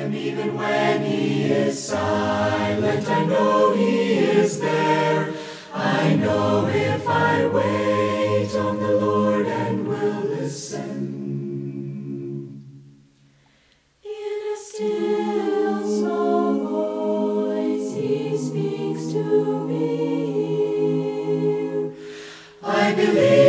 And even when He is silent, I know He is there. I know if I wait on the Lord and will listen. In a still small voice He speaks to me. I believe